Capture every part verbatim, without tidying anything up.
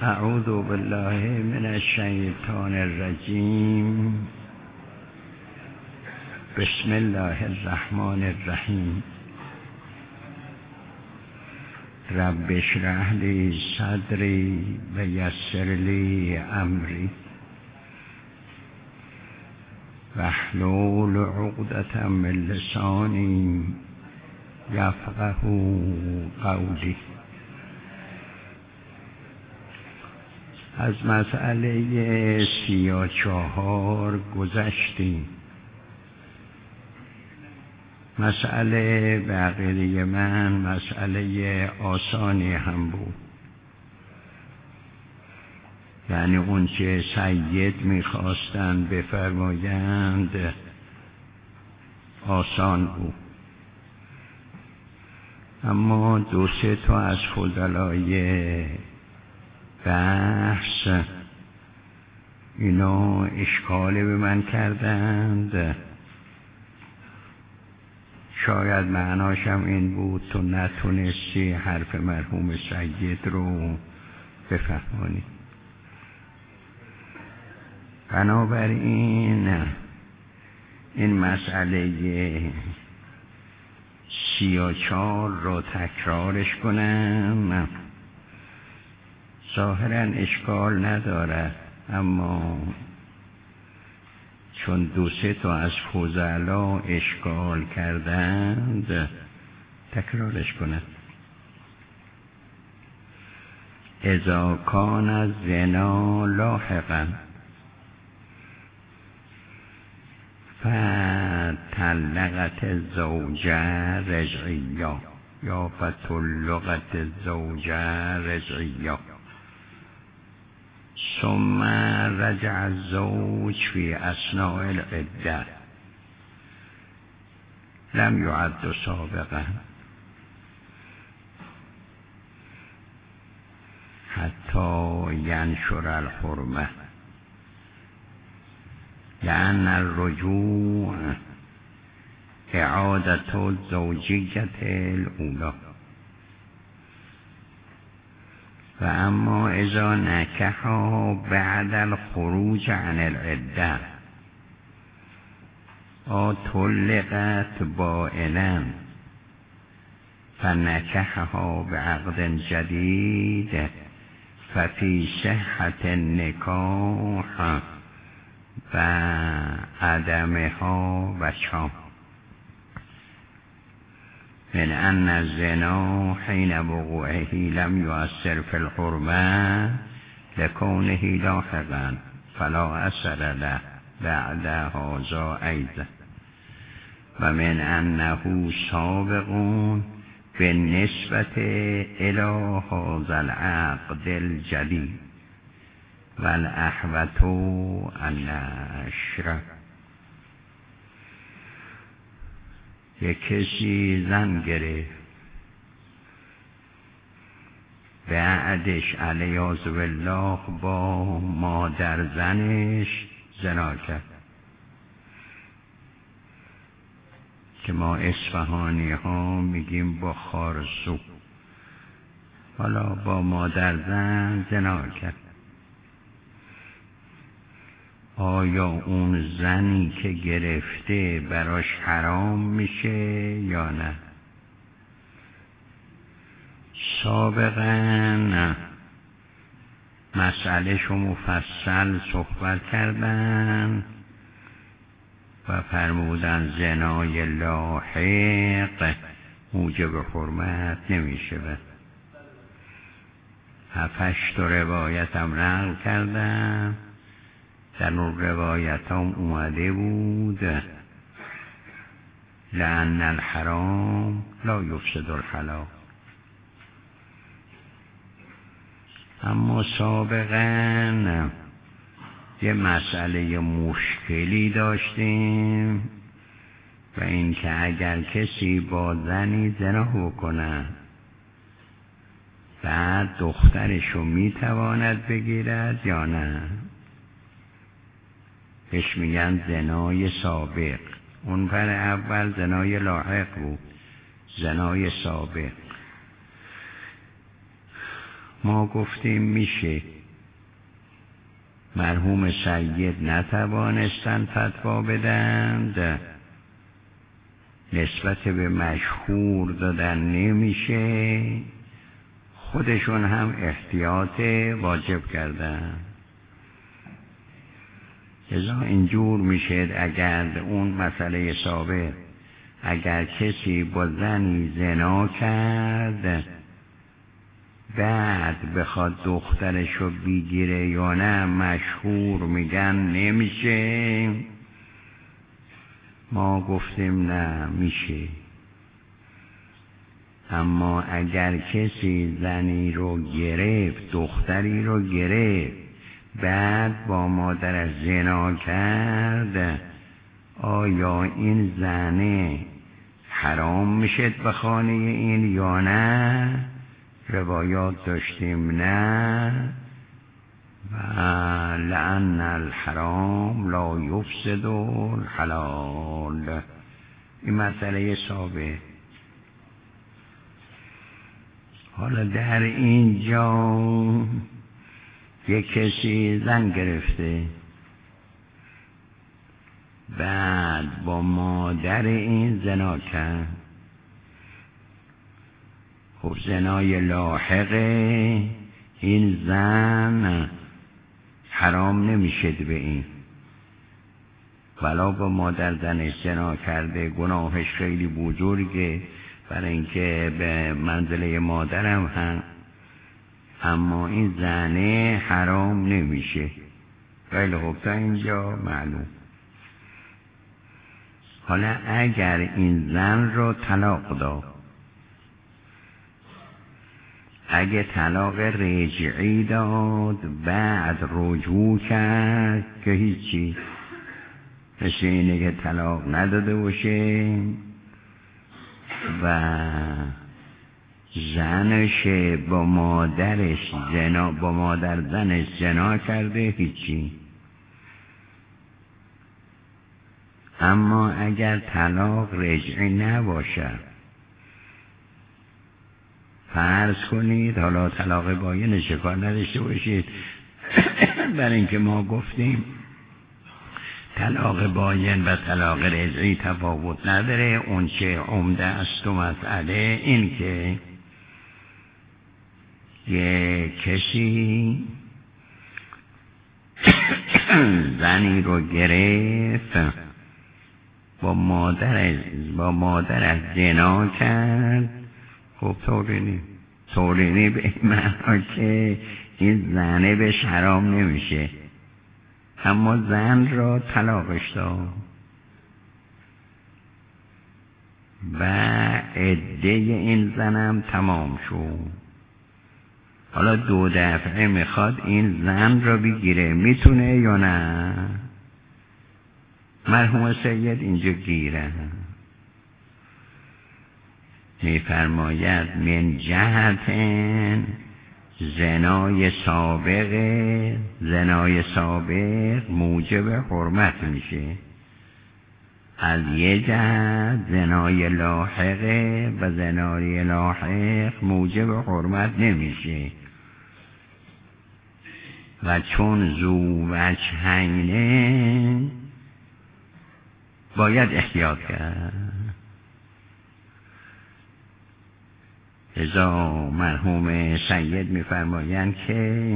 اعوذ بالله من الشیطان الرجیم. بسم الله الرحمن الرحیم. رب اشرح لی صدری و یسر لی امری واحلل عقدة من لسانی یفقهوا قولی. از مسئله سی و چهار گذشتیم. مسئله به عقیده من مسئله آسانی هم بود، یعنی اون چه سید میخواستن بفرمایند آسان بود، اما دو سه تا از فضلای بحث اینا اشکالی به من کردند. شاید معناشم این بود تو نتونستی حرف مرحوم سید رو بفهمانی. بنابراین این مسئله سی و چهار رو تکرارش کنم. ظاهراً اشکال ندارد، اما چون دو سه تا از فضلا اشکال کردند تکرارش کنند. اذا کان الزنا لاحقا فطلقت الزوجه رجعیا یا فطلقت الزوجه رجعیا ثم رجع الزوج في اثناء العده لم يعد سابقا حتى ينشر الحرمه، لأن الرجوع إعادة الزوجية الأولى. فأما إذا نكحها بعد الخروج عن العدة أو طلقت بائنا فنكحها بعقد جديد ففي صحة النكاح و عدمها وجهان، من أن الزنا حين وقوعه لم يؤثر في الحرمة لكونه لاحقا فلا أثر له بعد هذا أيضا، ومن أنه سابق بالنسبة إلى هذا العقد الجديد والاحوط النشر. یک کسی زن گرفت، بعدش علیاذ بالله با مادر زنش زنا کرد، که ما اصفهانی ها میگیم با خارسو. حالا با مادر زن زنا کرد. آیا اون زنی که گرفته براش حرام میشه یا نه؟ سابقا مسئله شو مفصل صحبت کردن و فرمودن زنای لاحق موجب حرمت نمیشه. هفتش تا روایت هم نقل کردن. در اون روایت هم اومده بود لأن الحرام لا یفسد الحلال. اما سابقا یه مسئله مشکلی داشتیم و این که اگر کسی با زنی زنا بکنه بعد دخترشو میتواند بگیرد یا نه؟ بهش میگن زنای سابق. اون پر اول زنای لاحق بود، زنای سابق. ما گفتیم میشه. مرحوم سید نتوانستند فتوا بدند، نسبت به مشهور دادن نمیشه، خودشون هم احتیاط واجب کردن. لذا اینجور میشه اگر اون مسئله ثابت، اگر کسی با زنی زنا کرد بعد بخواد دخترشو بگیره یا نه، مشهور میگن نمیشه. ما گفتیم نه میشه. اما اگر کسی زنی رو گرفت، دختری رو گرفت، بعد با مادرش زنا کرد، آیا این زنه حرام میشه به خانه این یا نه؟ روایات داشتیم نه، و لأن الحرام لا یفسد الحلال. این مسئله ثابت. حالا در اینجا یک کسی زن گرفته، بعد با مادر این زنا کرد. خب زنای لاحقه، این زن حرام نمیشه به این، ولا با مادر زنش زنا کرده گناهش خیلی بزرگه، برای اینکه به منزله مادرم هم، اما این زنه حرام نمیشه. خیلی خوب تا اینجا معلوم. حالا اگر این زن رو طلاق داد، اگه طلاق رجعی داد بعد رجوع کرد که هیچی، مثل اینه که طلاق نداده باشه و زنش با مادرش زنا با مادر زنش زنا کرده، هیچی. اما اگر طلاق رجعی نباشه، فرض کنید حالا طلاق باین شکار نداشته باشید برای اینکه ما گفتیم طلاق باین و طلاق رجعی تفاوت نداره. اون چه عمده است و مسئله این که یه کسی زنی رو گرفت، با مادر با مادرش زنا کرد. خب طورینی طورینی به این معنا که این زنه بهش حرام نمیشه، اما زن را طلاقش داد و عده این زنم تمام شد. حالا دو دفعه میخواد این زن را بگیره، میتونه یا نه؟ مرحوم سید اینجا گیره میفرماید من جهتن زنای سابق، زنای سابق موجب حرمت میشه، از یه جهت زنای لاحقه و زنای لاحق موجب حرمت نمیشه. و چون زو وجهینه باید احتیاط کرد. ازا مرحوم سید میفرمایند که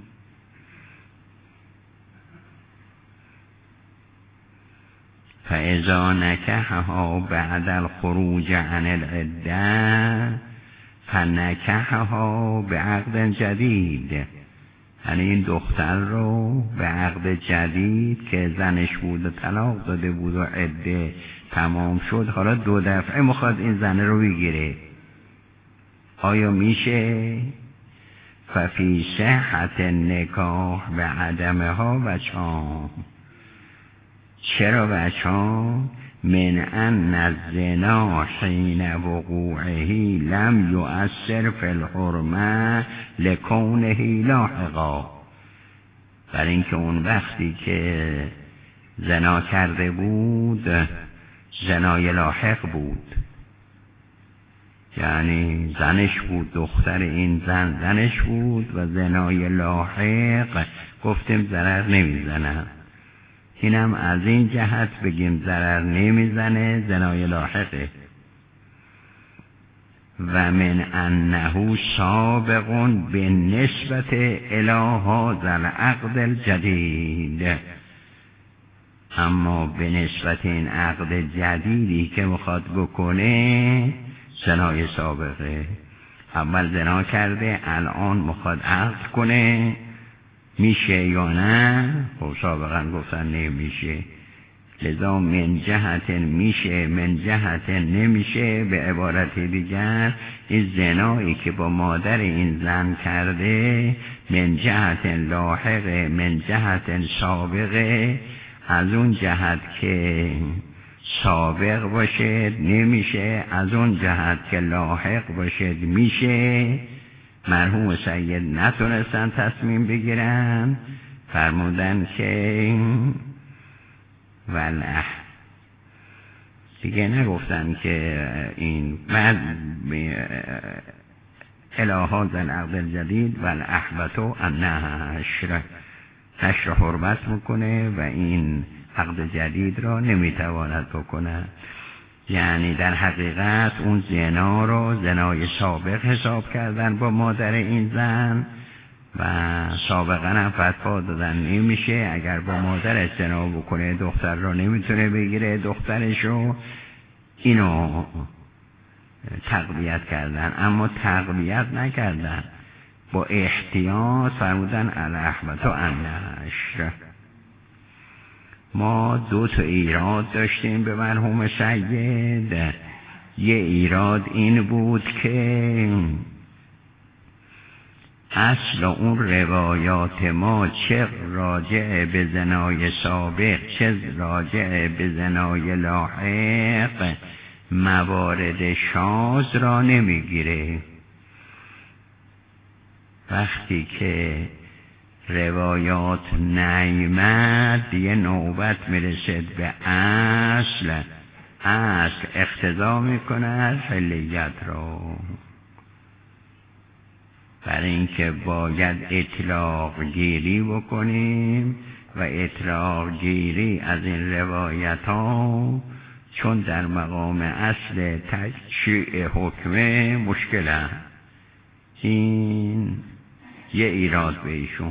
فاذا نکحها بعد الخروج عن العده فنکحها بعقد جدید، یعنی این دختر رو به عقد جدید که زنش بود و طلاق داده بود و عده تمام شد، حالا دو دفعه میخواد این زن رو بگیره. آیا میشه؟ ففی صحت نکاح به عدمها وجهان. چرا وجهان؟ من ان الزنا حین وقوعه لم یؤثر فی الحرمه لکونه لاحقا. برای اینکه اون وقتی که زنا کرده بود زنای لاحق بود، یعنی زنش بود، دختر این زن زنش بود و زنای لاحق گفتیم ضرر نمیزنه. اینم از این جهت بگیم ضرر نمیزنه، زنای لاحقه. و من انه سابق به نسبت الی هذا العقد الجدید، اما به نسبت این عقد جدیدی که میخواد بکنه زنای سابقه. اول زنا کرده، الان میخواد عقد کنه، میشه یا نه؟ خب سابقا گفتن نمیشه، لذا من جهت میشه، من جهت نمیشه. به عبارت دیگر این زنایی که با مادر این زن کرده من جهت لاحقه، من جهت سابقه، از اون جهت که سابق باشد نمیشه، از اون جهت که لاحق باشد میشه. مرحوم سید نتونستن تصمیم بگیرن، فرمودن که ولح دیگه نگفتن که این بعد الهاز العقد الجدید والاحبتو النشر، نشر حرمت میکنه و این عقد جدید را نمیتواند بکنه. یعنی در حقیقت اون زنا رو زنای سابق حساب کردن با مادر این زن و سابقا هم فتوا دادن نمیشه، اگر با مادر زنا بکنه دختر رو نمیتونه بگیره دخترشو. اینو تقویت کردن، اما تقویت نکردن، با احتیاط فرمودن الاحبت و النشر. ما دو تا ایراد داشتیم به مرحوم سید. یه ایراد این بود که اصل اون روایات ما چه راجع به زنای سابق چه راجع به زنای لاحق موارد شاذ را نمیگیره. وقتی که روایات نیامد یه نوبت میرسد به اصل، اصل اقتضا میکنه فعلیت را، برای اینکه باید اطلاق گیری بکنیم و اطلاق گیری از این روایت ها چون در مقام اصل تشریع حکمه مشکله. این یه ایراد به ایشون.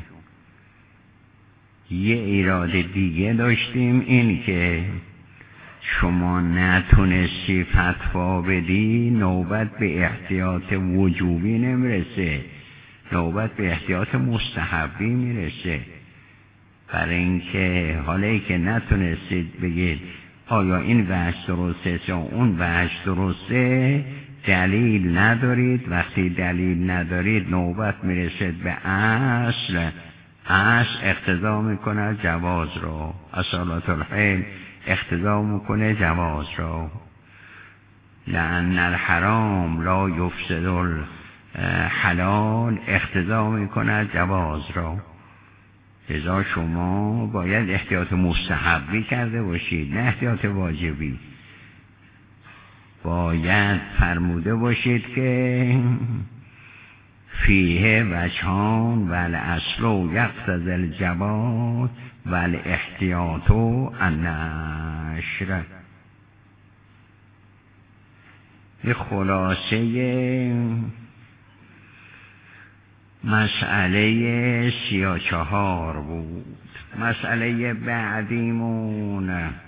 یه ایراد دیگه داشتیم، این که شما نتونستی فتوا بدی نوبت به احتیاط وجوبی نمیرسه، نوبت به احتیاط مستحبی میرسه. برای اینکه حالا که نتونستید بگید آیا این وجه درسته یا اون وجه درسته، دلیل ندارید. وقتی دلیل ندارید نوبت میرسید به اصل، اصل اقتضا میکنه جواز رو، اصالت الحیل اقتضا میکنه جواز رو. لأن الحرام لا یفسد الحلال اقتضا میکنه جواز رو. لذا شما باید احتیاط مستحبی کرده باشید، نه احتیاط واجبی. باید فرموده باشید که فیه وجهان والاصل یقتضی الجواز والاحتیاط النشر. یه خلاصه مسئله سی و چهار بود. مسئله بعدیمون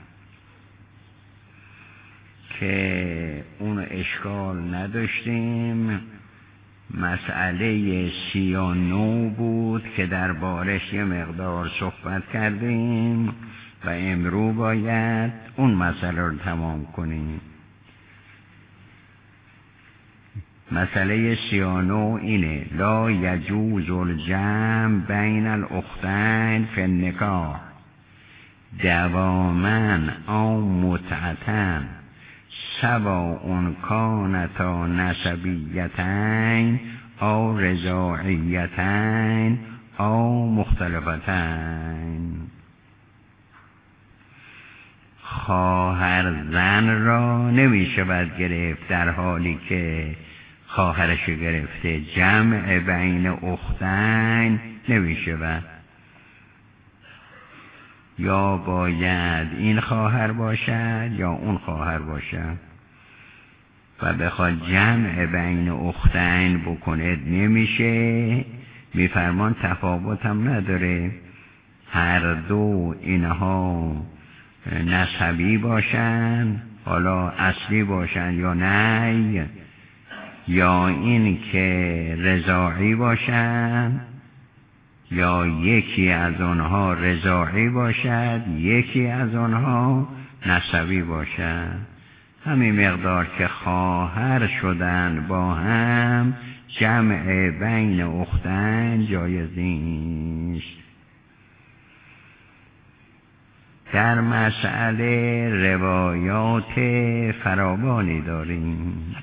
که اون اشکال نداشتیم، مسئله سی و نو بود که در بارش یه مقدار صحبت کردیم و امرو باید اون مسئله رو تمام کنیم. مسئله سی و نو اینه: لا یجوز الجمع بین الاختین فی النکاح دواما او متعتا سواء کانتا نسبیتین او رضاعیتین او مختلفتین. خواهر زن را نمیشه باید گرفت در حالی که خواهرش گرفته. جمع بین اختین نمیشه باید، یا باید این خواهر باشد یا اون خواهر باشد و بخواد جمع بین اختین بکنه نمیشه. میفرمان تفاوت هم نداره، هر دو اینها نسبی باشن، حالا اصلی باشن یا نه، یا این که رضاعی باشن یا یکی از آنها رضاعی باشد یکی از آنها نسبی باشد. همین مقدار که خواهر شدن با هم جمع بین اختین جایز نیست. در مسئله روایات فراوانی داریم.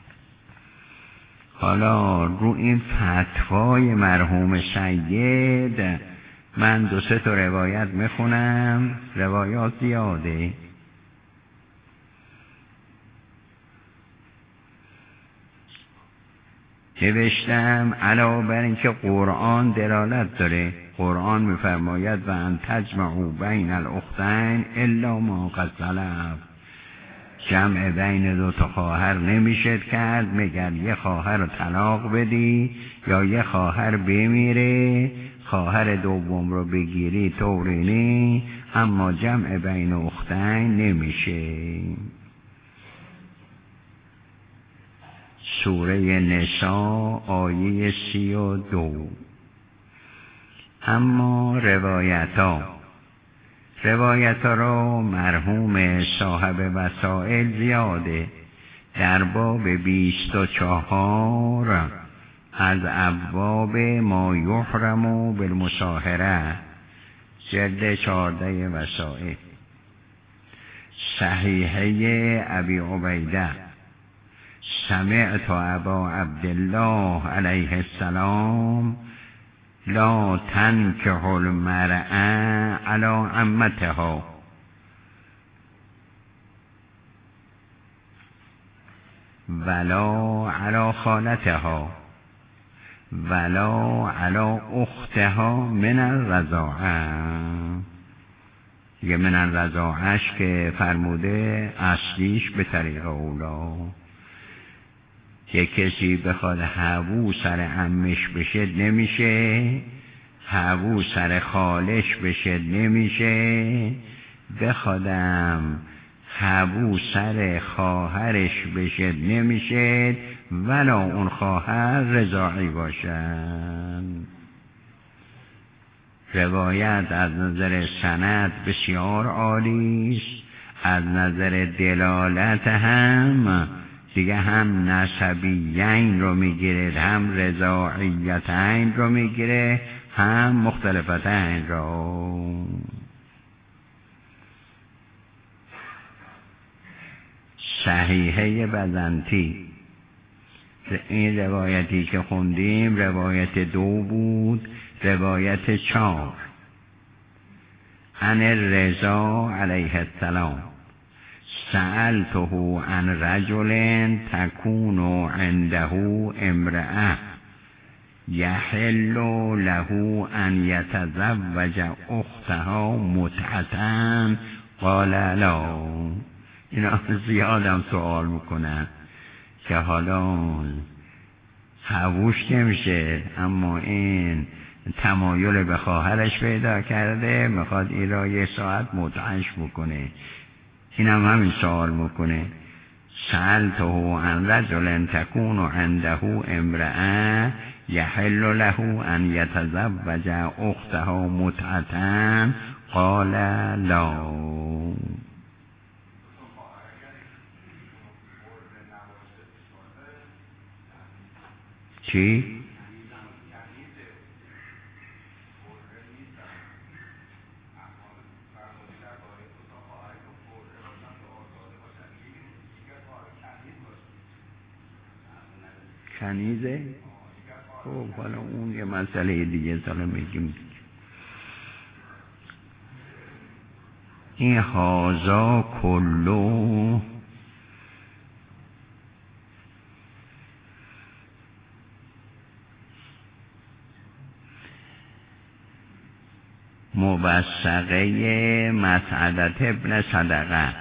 حالا رو این فتوای مرحوم سید من دو سه تا روایت میخونم، روایات زیاده. نوشتم علاوه بر اینکه قرآن دلالت داره، قرآن میفرماید و ان تجمعوا بین الاختین الا ما قد سلف، جمع بین دو تا خواهر نمیشه کرد مگر یه خواهر رو طلاق بدی یا یه خواهر بمیره خواهر دوم رو بگیری طوری نی، اما جمع بین اختین نمیشه. سوره نساء آیه سی و دو. اما روایت ها روایت ها را مرحوم صاحب وسائل زیاده. در باب بیست و چهار از ابواب ما یحرم بالمصاهره، جلد چهارده وسائل، صحیحه ابی عبیده سمعت ابا عبدالله علیه السلام لا تنکح المرأة علی عمتها ولا علی خالتها ولا علی اختها من الرضاعه. یه من الرضاعهش که فرموده اصلیش به طریق اولا. که کسی بخواد حبو سر عمش بشه نمیشه، حبو سر خالش بشه نمیشه، بخوادم حبو سر خواهرش بشه نمیشه ولا اون خواهر رضاعی باشن. روایت از نظر سند بسیار عالی است، از نظر دلالت هم دیگه هم نسبیین رو میگیره، هم رضاعیتین رو میگیره، هم مختلفتین رو. صحیحه بزنتی، این روایتی که خوندیم روایت دو بود. روایت چهار عن الرضا علیه السلام سألته عن رجل تكون عنده امرأة يحل له أن يتزوج أختها متعة قال لا. اینا زیادم سوال میکنن که حالا حووش نمیشه اما این تمایل به خواهرش پیدا کرده میخواد این را یه ساعت متعش بکنه. این هم همین سوال میکنه سألته عن رجل تكون عنده امرأة يحل له أن يتزوج أختها متعة قال لا. چی؟ کنیزه؟ خب حالا اون یه مسئله دیگه سالا میگیم. این هازا کلو مبسقه مسعدت ابن صدقه.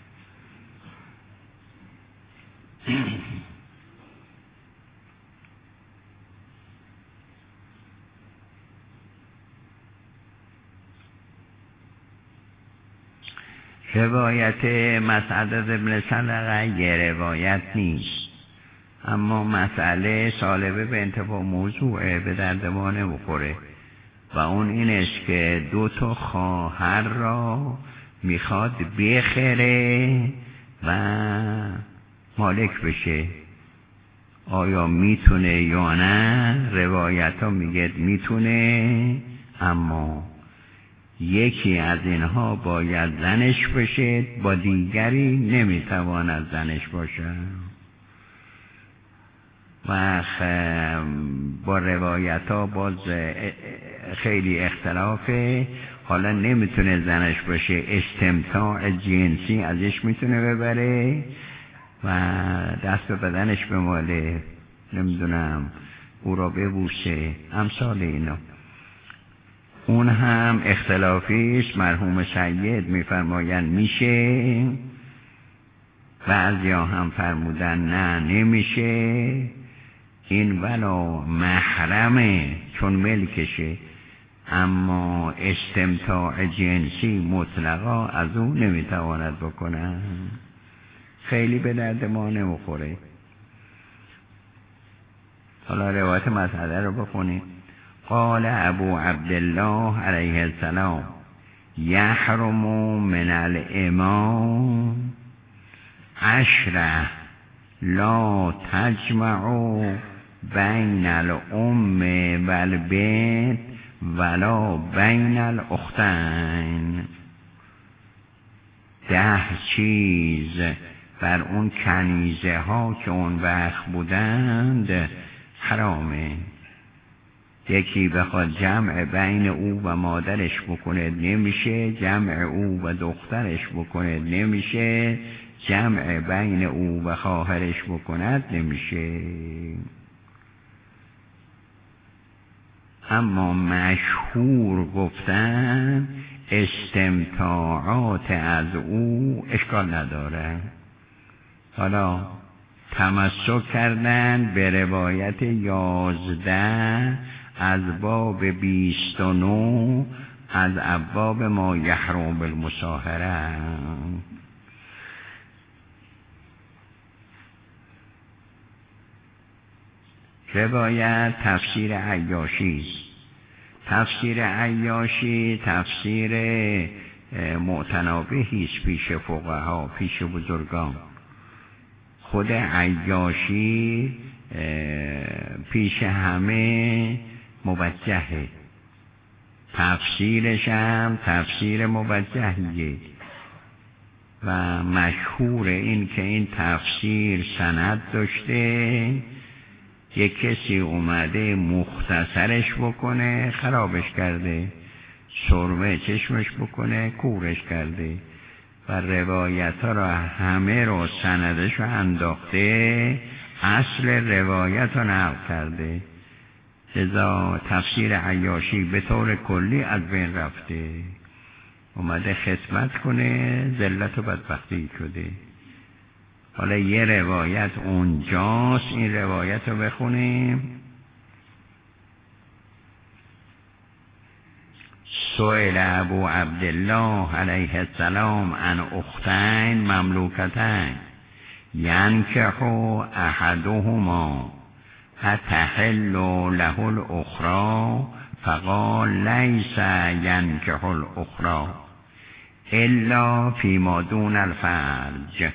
روایت مسعدت ابن صدقه یه روایت نیست، اما مسئله سالبه به انتفاع موضوعه، به درد ما نمیخوره و اون این است که دو تا خواهر را میخواد بخره و مالک بشه. آیا میتونه یا نه؟ روایت ها میگه میتونه، اما یکی از اینها باید زنش بشه، با دیگری نمیتواند زنش باشه. و با روایت ها باز خیلی اختلافه. حالا نمیتونه زنش باشه، استمتاع جنسی ازش میتونه ببره و دست به بدنش بماله، نمیدونم او را ببوسه، امثال اینا. اون هم اختلافیش. مرحوم سید میفرمایند میشه، بعضیا هم فرمودن نه نمیشه. این ولا محرمه چون ملکشه، اما استمتاع جنسی مطلقا از اون نمیتواند بکنن. خیلی به درد ما نمیخوره. حالا روایت مسئله رو بخونیم. قال ابو عبدالله علیه السلام یحرم من الامام عشره لا تجمع بین الام و البنت ولا بین الاختین. ده چیز بر اون کنیزه ها که اون وقت بودند حرامه. یکی بخواد جمع بین او و مادرش بکنه نمیشه، جمع او و دخترش بکنه نمیشه، جمع بین او و خواهرش بکند نمیشه. اما مشهور گفتن استمتاعات از او اشکال نداره. حالا تمسک کردن به روایت یازده از باب بیست و نو از ابواب ما یحرم بالمصاهره. روایت تفسیر عیاشی. تفسیر عیاشی تفسیر معتنابهی است پیش فقها، پیش بزرگان. خود عیاشی پیش همه موجهه، تفسیرش هم تفسیر موجهیه و مشهور این که این تفسیر سند داشته. یک کسی اومده مختصرش بکنه خرابش کرده، سرمه چشمش بکنه کورش کرده و روایت ها را همه رو سندش رو انداخته، اصل روایت رو نقل کرده. لذا تفسیر عیاشی به طور کلی از بین رفته. اومده خدمت کنه، ذلت و بدبختی شده. حالا یه روایت اونجاست، این روایت رو بخونیم. سئل ابو عبدالله علیه السلام عن اختین مملوکتین ینکح احدهما اتحل له الاخرى فقال لیس ینکح الاخرى الا فیما دون الفرج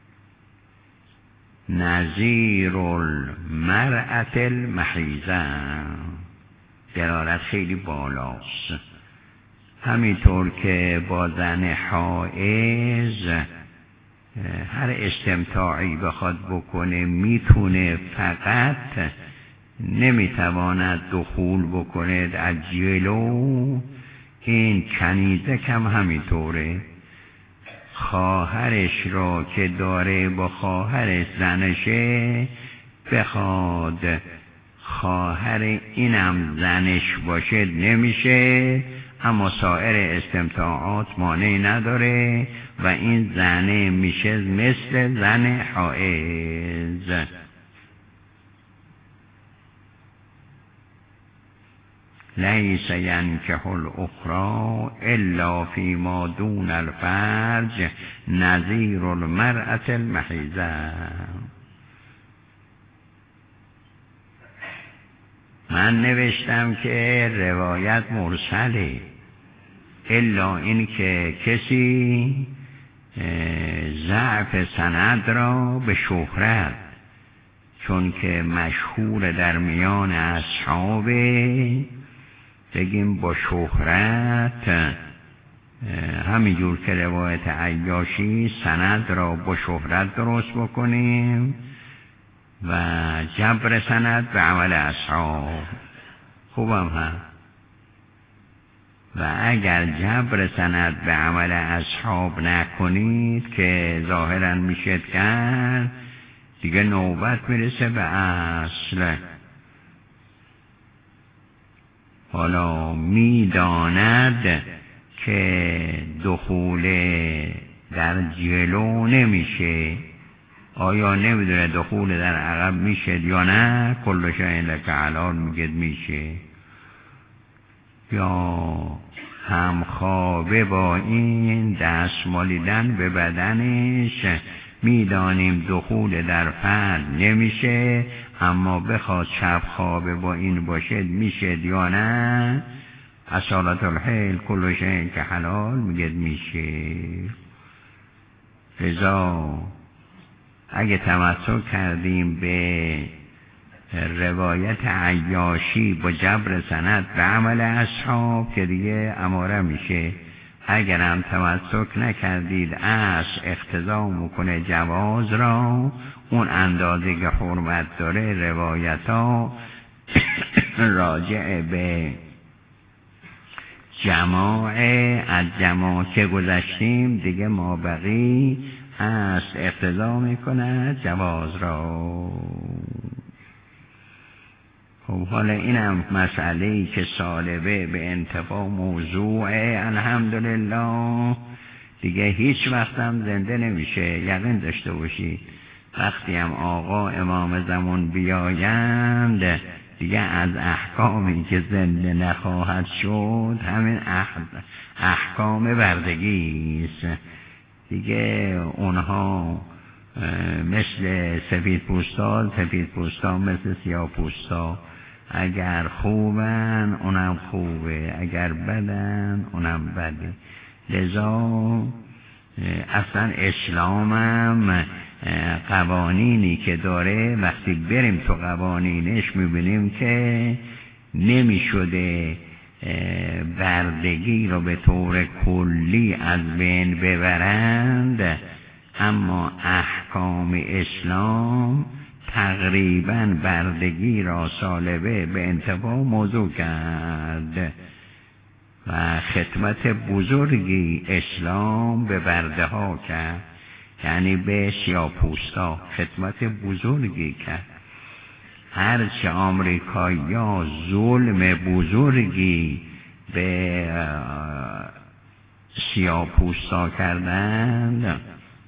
نظیر المرأة المحیضه. دلالت خیلی بالاست. همینطور که با زن حائض هر استمتاعی بخواد بکنه میتونه، فقط نمیتواند دخول بکنه از جلو. این کنیزه کم همینطوره. خواهرش را که داره با خواهرش زنشه بخواد خواهر اینم زنش باشه نمیشه، اما سایر استمتاعات مانعی نداره و این زنه میشه مثل زن حائض. لیس ینکح الاخری الا فیما دون الفرج نظیر المرأة المحیضه. من نوشتم که روایت مرسله، الا این که کسی ضعف سند را به شهرت، چون که مشهور در میان اصحابه، بگیم با شهرت، همینجور که روایت عیاشی سند را با شهرت درست بکنیم و جبر سند به عمل اصحاب خوبم هم. و اگر جبر سند به عمل اصحاب نکنید که ظاهرا میشه کرد، دیگه نوبت میرسه به اصل. حالا میداند که دخول در جلو نمیشه، آیا نمیدونه دخول در عقب میشه یا نه؟ کل شیء لک حلال میگه میشه. یا همخوابه با این دست مالیدن به بدنش، میدانیم دخول در فرد نمیشه، اما بخواد شب خوابه با این باشه میشه یا نه؟ اصالت الحیل کل شیء که حلال میگه میشه. لذا اگه تمسک کردیم به روایت عیاشی با جبر سند به عمل اصحاب که دیگه اماره میشه. اگر هم تمسک نکردید اصل اقتضا میکنه جواز را، اون اندازه که حرمت داره روایت ها راجع به جماعه، از جماعه که گذشتیم دیگه ما بقی اصل اقتضا میکنه جواز را. خب حالا اینم مسئله‌ای که سالبه به انتفاع موضوعه، الحمدلله دیگه هیچ وقتم زنده نمیشه. یقین داشته باشید وقتی هم آقا امام زمان بیایند دیگه از احکامی که زنده نخواهد شد همین احکام بردگی است دیگه. اونها مثل سفید پوستا، سفید پوستا مثل سیاه پوستا، اگر خوبن اونم خوبه، اگر بدن اونم بده. لذا اصلا اسلامم قوانینی که داره وقتی بریم تو قوانینش میبینیم که نمیشده بردگی رو به طور کلی از بین ببرند، اما احکام اسلام تقریبا بردگی را سالبه به انتفاع موضوع کرد و خدمت بزرگی اسلام به برده ها کرد، یعنی به سیاه‌پوستا خدمت بزرگی کرد. هرچه آمریکایی ها ظلم بزرگی به سیاه‌پوستا کردند،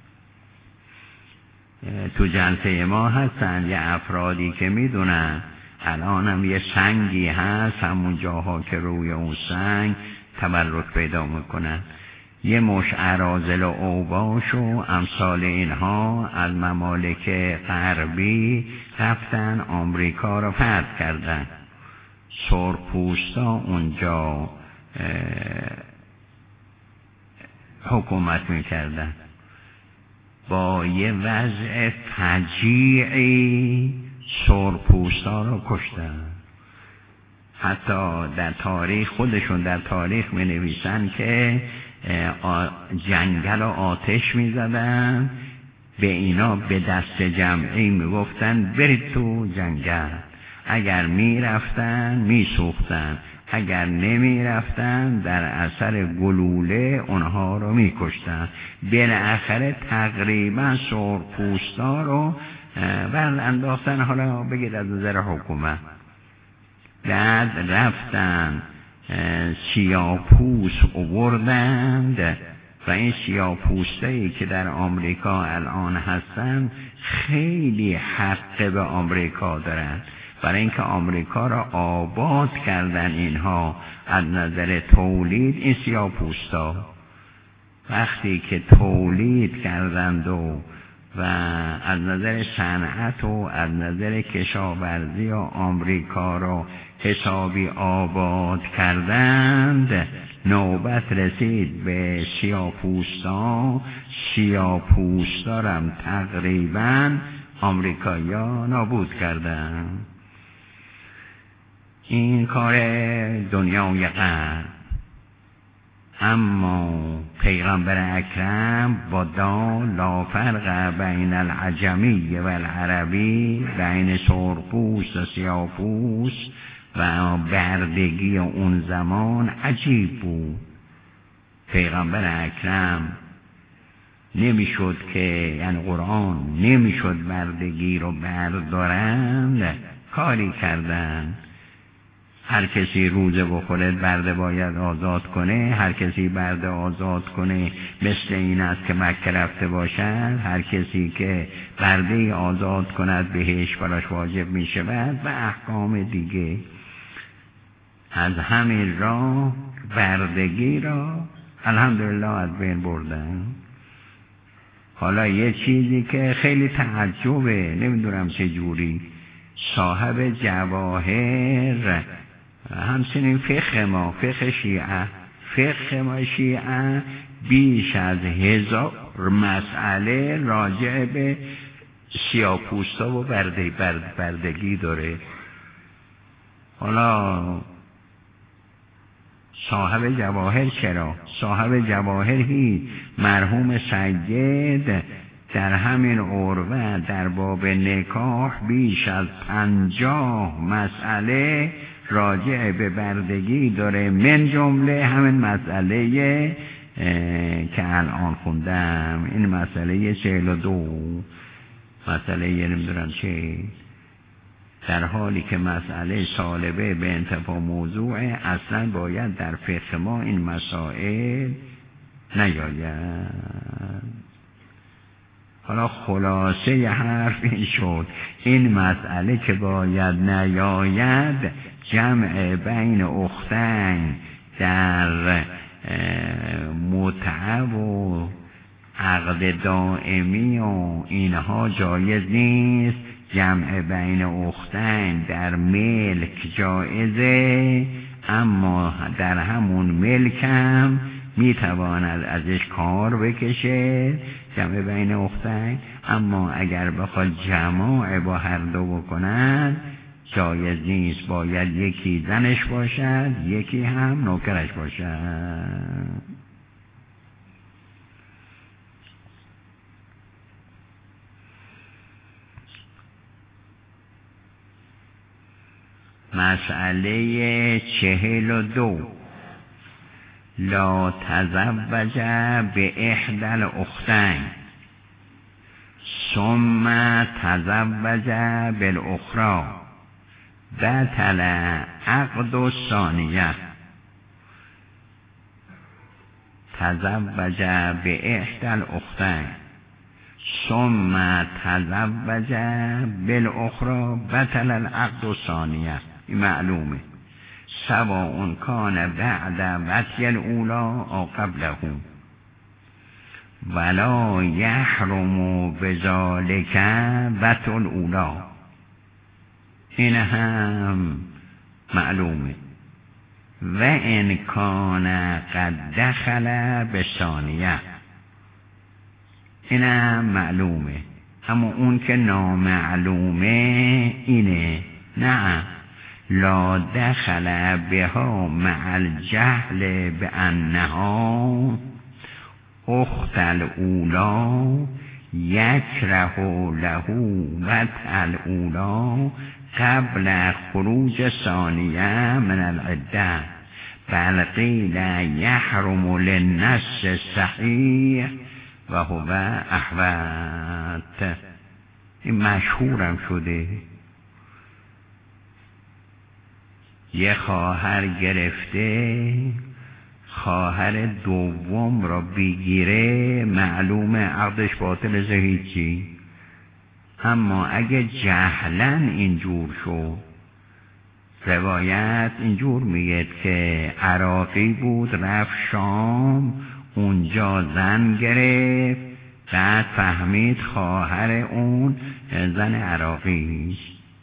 تو جلسه ما هستن یه افرادی که میدونن الان هم یه سنگی هست همون جاها که روی اون سنگ تبرک پیدا میکنن. یه مش اراذل و اوباش و امثال اینها از ممالک غربی رفتن آمریکا رو فتح کردن. سرخپوستا اونجا حکومت میکردن. با یه وضع فجیعی سرخپوستا رو کشتن. حتی در تاریخ خودشون در تاریخ می نویسن که جنگل و آتش می زدن، به اینا به دست جمعی می گفتن برید تو جنگل. اگر می رفتن می سوختن، اگر نمی رفتن در اثر گلوله اونها رو می کشتن. بالاخره تقریبا سرخپوستا رو بر انداختن، حالا بگید از نظر حکومت. بعد رفتن سیاه‌پوست آوردند و این سیاه‌پوستایی که در آمریکا الان هستن خیلی حق به آمریکا دارن، برای اینکه آمریکا را آباد کردن اینها از نظر تولید. این سیاه‌پوستا وقتی که تولید کردند و و از نظر صنعت و از نظر کشاورزی و آمریکا را حسابی آباد کردند، نوبت رسید به سیاه‌پوستا. سیاه‌پوستا را هم تقریبا آمریکایی‌ها نابود کردند. این کار دنیای غرب. اما پیغمبر اکرم با دا لا فرق بین العجمی و العربی، بین سرخپوست و سیاه‌پوست و بردگی اون زمان عجیب بود. پیغمبر اکرم نمیشد که یعنی قرآن نمیشد بردگی رو بردارند، کاری کردن. هر کسی روزه بخوره برده باید آزاد کنه، هر کسی برده آزاد کنه مثل این است که مکه رفته باشد، هر کسی که برده آزاد کند بهش براش واجب می شود و احکام دیگه. از همین راه بردگی را الحمدلله از بین بردن. حالا یه چیزی که خیلی تعجبه، نمیدونم چه جوری، صاحب جواهر همچنین فقه ما، فقه شیعه، فقه ما شیعه بیش از هزار مسئله راجع به سیاه‌پوستا و برده برد بردگی داره. حالا صاحب جواهر چرا؟ صاحب جواهر هیچ. مرحوم سید در همین عروه در باب نکاح بیش از پنجاه مسئله راجع به بردگی داره، من جمله همین مسئله که الان خوندم، این مسئله چهل و دو، مسئله نمیدونم چه، در حالی که مسئله سالبه به انتفاع موضوع اصلا باید در فقه ما این مسائل نیاید. حالا خلاصه ی حرف این شد، این مسئله که باید نیاید جمع بین اختین در متعه و عقد دائمی و اینها جایز نیست. جمع بین اختین در ملک جایزه، اما در همون ملک هم میتواند ازش کار بکشه، جمع بین اختین. اما اگر بخواد جماع با هر دو بکنن جایز نیست، باید یکی زنش باشد یکی هم نوکرش باشد. مسئله چهل و دو، لا تزوج به احدى الاختین ثم تزوج بالاخرى بطل عقد الثانیه. تزوج به احدى الاختین ثم تزوج بالاخرى بطل العقد الثانیه. این معلومه، سواء کان بعد وطی الاولی او قبله، ولا یحرم بذالک وطی الاولی. این هم معلومه. و ان کان قد دخل بثانیه، این هم معلومه. اما اون که نامعلومه اینه، نه لا دخل بها مع الجهل بانها اخت الاولی یکره له وطء الاولی قبل خروج ثانیه من العده بل قیل یحرم للنص صحیح و هو احوط. این مشهورم شده. یه خواهر گرفته، خواهر دوم را بگیره، معلومه عقدش باطل ز هیچی. اما اگه جهلن اینجور شد، روایت اینجور میگه که عراقی بود رفت شام، اونجا زن گرفت، بعد فهمید خواهر اون زن عراقی.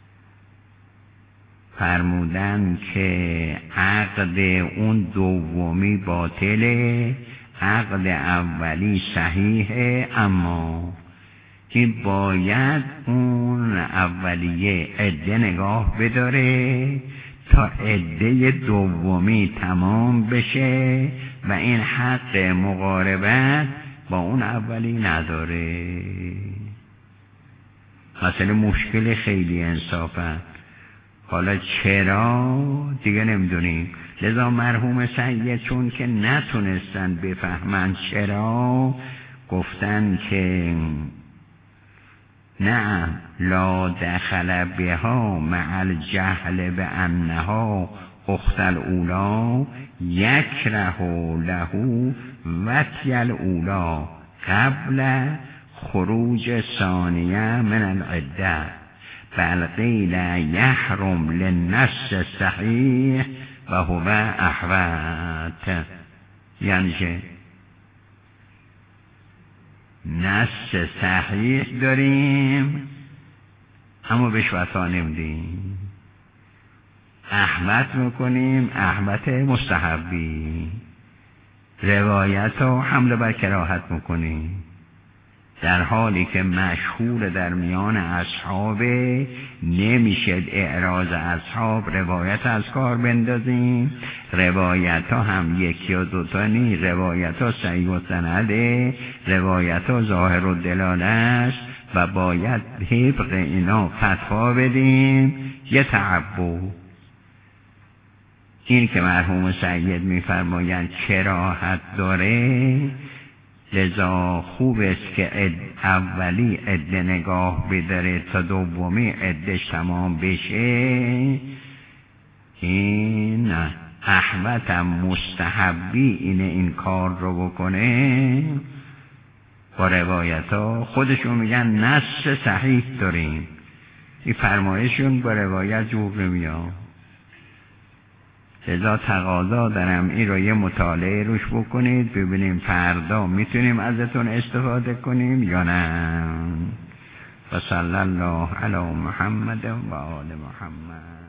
فرمودن که عقد اون دومی باطله، عقد اولی صحیحه، اما این باید اون اولیه عده نگاه بداره تا عده دومی تمام بشه و این حق مقاربت با اون اولی نداره. مثلا مشکل خیلی انصافه. حالا چرا دیگه نمیدونیم. لذا مرحوم سید چون که نتونستن بفهمن چرا، گفتن که نه لا دخل بها مع الجهل بانها اخت الاولا یکره له وطی الاولا قبل خروج ثانیه من العده بل قیل یحرم للنص صحیح و هو احوط. یعنی که نص صحیح داریم اما بهش وفا نمیدیم، احوط میکنیم، احوط مستحبی، روایت رو حمله بر کراهت میکنیم، در حالی که مشهور در میان اصحاب نمیشه اعراض اصحاب روایت از کار بندازیم. روایت ها هم یکی و دوتا نی، روایت ها صحیح و سنده، روایت ها ظاهر و دلاله است و باید طبق اینا فتوا بدیم. یه تعبد این که مرحوم سید میفرمایند کراهت داره، لذا خوب است که عد اولی عده نگاه بداره تا دومی عدش تمام بشه. این احوط مستحبی اینه این کار رو بکنه. با روایت ها خودشون میگن نص صحیح داریم، این فرمایشون با روایت جور نمیاد. لذا تقاضا دارم این رو یه مطالعه روش بکنید ببینیم فردا میتونیم ازتون استفاده کنیم یا نه. و صلی الله علی محمد و آل محمد.